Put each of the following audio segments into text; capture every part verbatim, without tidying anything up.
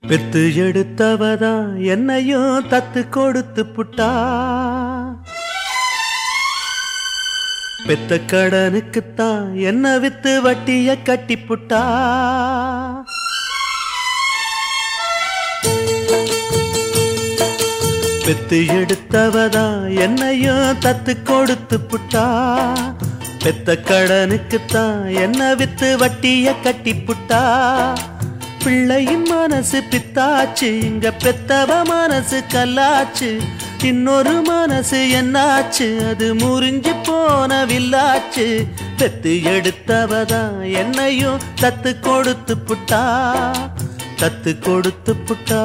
பெத்து எடுத்தவதா என்னையும் தத்து கொடுத்து புட்டா. பெத்த கடனுக்குத்தான் என்ன வித்து வட்டிய கட்டி புட்டா. பெத்து எடுத்தவதா என்னையும் தத்து கொடுத்து புட்டா. பெத்த கடனுக்குத்தான் என்ன வித்து வட்டிய கட்டி புட்டா. பிள்ளையின் மனசு பித்தாச்சு, இங்க பெத்தவ மனசு கல்லாச்சு. இன்னொரு மனசு என்னாச்சு, அது முறிஞ்சு போன வில்லாச்சு. பெத்து எடுத்தவதா என்னையும் தத்து கொடுத்து புட்டா. தத்து கொடுத்து புட்டா.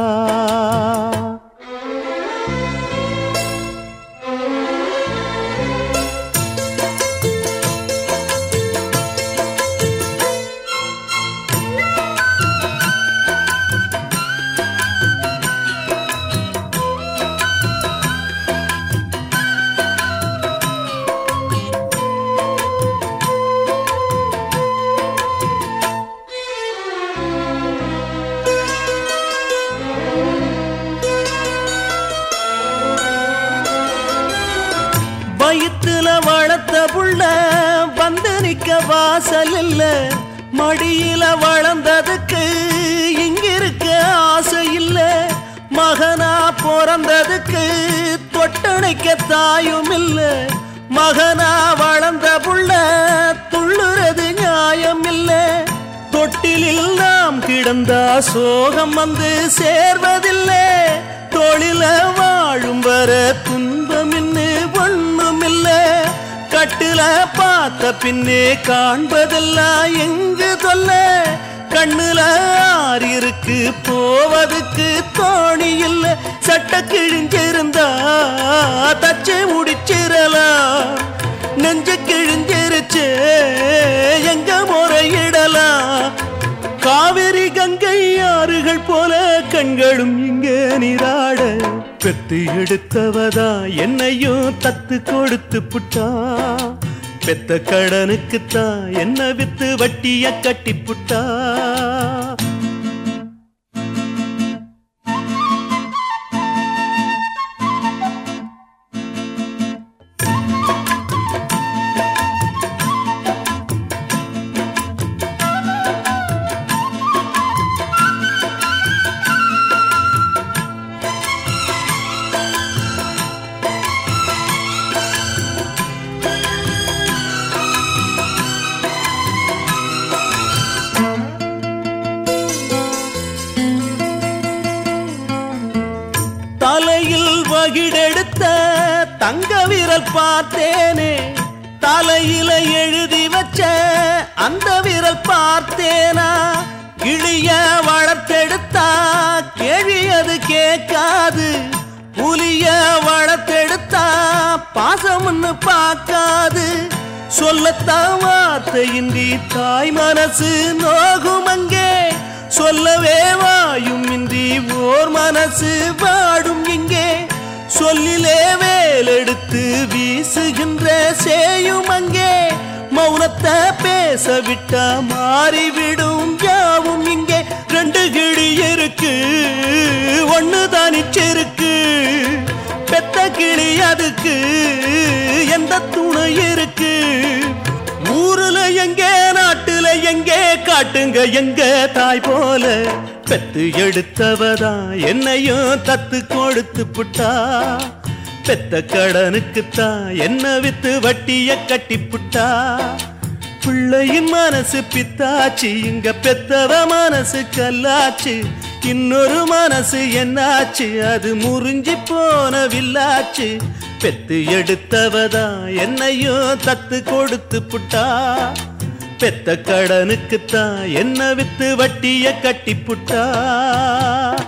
வயிற்றுல வளர்த்த புள்ள வந்து நிக்க வாசல் இல்ல. மடியில வளர்ந்ததுக்கு இங்கிருக்க ஆசை இல்ல. மகனா பிறந்ததுக்கு தொட்டணைக்க தாயும் இல்ல. மகனா வளர்ந்த புள்ள துள்ளுறது நியாயம் இல்ல. தொட்டிலில் நாம் கிடந்தா சோகம் வந்து சேர்வதில்லை. தொழில வாழும் வர துன்பம் இன்னு ஒண்ணும் இல்ல. கட்டுல பார்த்த பின்னே காண்பதெல்லாம் எங்கு சொல்ல. கண்ணுல ஆறு இருக்கு போவதுக்கு தோணி இல்ல. சட்ட கிழிஞ்சிருந்தா தச்சு முடிச்சிடலாம். நெஞ்சு கிழிஞ்சிருச்சு எங்க முறையிடலாம். காவிரி கங்கை ஆறுகள் போல கண்களும் இங்க நீராட. பெத்து எடுத்தவதா என்னையும் தத்து கொடுத்து புட்டா. பெத்த கடனுக்குத்தான் என்ன வித்து வட்டிய கட்டி புட்டா. தலையில் வகிடெடுத்த தங்க விரல் பார்த்தேனே. தலையில எழுதி வச்ச அந்த விரல் பார்த்தேனா. கிளிய வளர்த்தெடுத்தா கேள்வி அது கேட்காது. புலிய வளர்த்தெடுத்தா பாசம்னு பார்க்காது. சொல்லத்தான் வார்த்தையின்றி தாய் மனசு நோகும் அங்கே. சொல்லவே வாயும் இன்றி ஓர் மனசு வாடும் இங்கே. சொல்லிலே வேலெடுத்து வீசுகின்ற சேயும் அங்கே. மௌனத்தை பேச விட்டா மாறிவிடும் யாவும் இங்கே. ரெண்டு கிளி இருக்கு ஒண்ணு தனிச்சிருக்கு. பெத்த கிளி அதுக்கு எந்த துணை இருக்கு. ஊருல எங்கே நாட்டுல எங்கே காட்டுங்க எங்க தாய் போல. பெத்து எடுத்தவதா என்னையும் தத்து கொடுத்து புட்டா. பெத்த கடனுக்குத்தான் என்ன வித்து வட்டிய கட்டி புட்டா. பிள்ளையின் மனசு பித்தாச்சு, இங்க பெத்தவ மனசு கல்லாச்சு. இன்னொரு மனசு என்னாச்சு, அது முறிஞ்சி போன வில்லாச்சு. பெத்து எடுத்தவதா என்னையும் தத்து கொடுத்து புட்டா. பெத்த கடனுக்குத்தான் என்ன வித்து வட்டிய கட்டி புட்டா.